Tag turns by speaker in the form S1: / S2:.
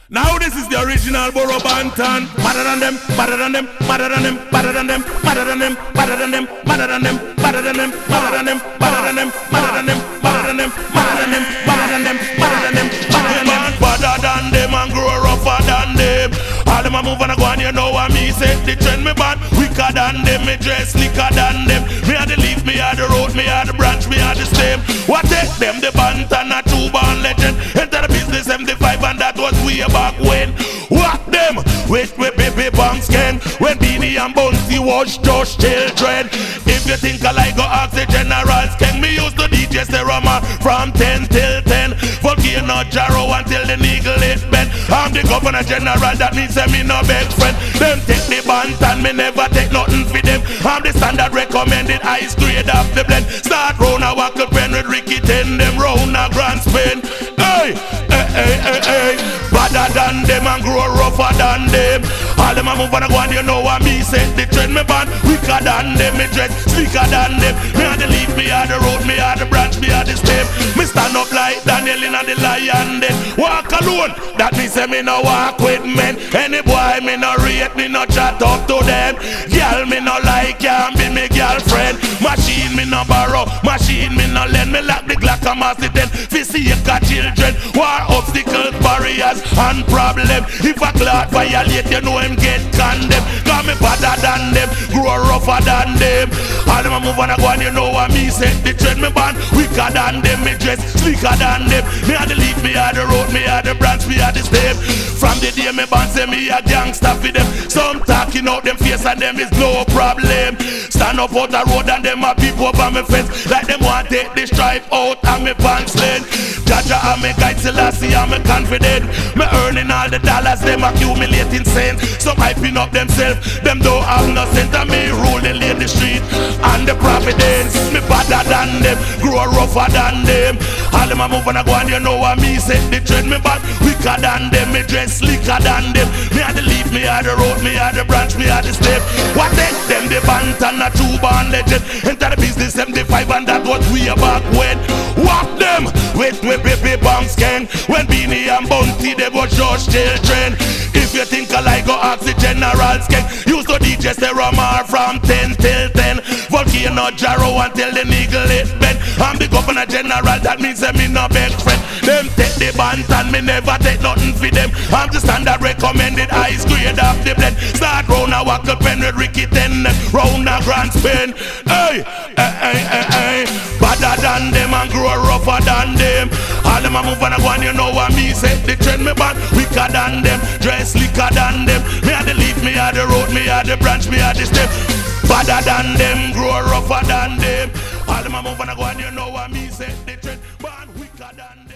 S1: Now this is the original Borough Banton. Madder than them, madder than them, madder than them, madder than them, madder than them, madder than them, madder than them, madder than them, madder than them, madder than them, madder than them, madder than them, madder than them, madder than them, madder than them, madder than them, badder than them and grow rougher than them. All them a move and a go on, you know what me say. The trend me bad, wicker than them, me dress slicker than them. Me a the leaf, me a the road, me a the branch, me a the stem. What take them the Banton a true born legend. Enter the business 75 and that was way back when. What them with baby banks gang when Beanie and Bounty was just children. If you think I like go ask the generals, can me use the DJ Serama from 10 till 10. Volcano Jarrow until the niggle is bent. I'm the governor general, that means me no best friend. Them take the Banton, me never take nothing for them. I'm the standard recommended ice grade of the blend. Start round a wackle pen with Ricky 10, them round a grand spin. Hey, hey, hey, hey, hey. Badder than them and grow rougher than them. All them a move and a go on, you know what me say. The trend me band, wicker than them, me dress slicker than them. Me a the leaf, me a the road, me a the branch, me a the stem. Me stand up like Daniel in a the lion den. Walk alone, that me say me no walk with men. Any boy me no rate, me no chat up to them. Girl me no like, can't be me girlfriend. Machine me no borrow, machine me no lend. Me lock the Glock and mass it then. Fi see a children, war obstacles, barriers and problem. If a clot violate, you know him get condemned. Cause me badder than them, grow rougher than them. All them a move and a go on, you know what me say. The trend me band, wicker than them, me dress slicker than them. Me a the leaf, me a the road, me a the branch, me a the stem. From the day me band say me a gangster for them. Some talking out them face and them is no problem. Stand up out the road and them a peep over me fence. Like them want take the stripe out and me pants lane. Jaja and me guide Selassie and me confident. Me earning all the dollars, them accumulating cents. Some hyping up themselves, them don't have no sense. And me ruling the street and the providence. Me badder than them, grow rougher than them. All them a move and a go on, you know what me say. The trend me bad, wicker than them, me dress slicker than them. Me a the leaf, me a the road, me a the branch, me a the step. What take them the Banton a true born legend. Enter the business 75 and that was way back when. What them with baby banks gang when Beanie and Bounty they was just children. If you think I like go ask the generals gang, use the DJ Serama from 10 till 10. Volcano Jarrow until the niggle is bent. I'm the governor general, that means me no best friend. Them take the Banton, me never take nothing for them. I'm the standard recommended ice grade of the blend. Start round a wackle pen with Ricky 10, round a grand spin. Hey, hey, hey, hey, hey. Badder than them and grow rougher than them. All them a move and a go on, you know what me say. The trend me band, wicker than them, dress slicker than them. Me a the leaf, me a the road, me a the branch, me a the stem. Badder than them, grow rougher than them. All them a move and a go on, you know what me say. The trend band, wicker than them.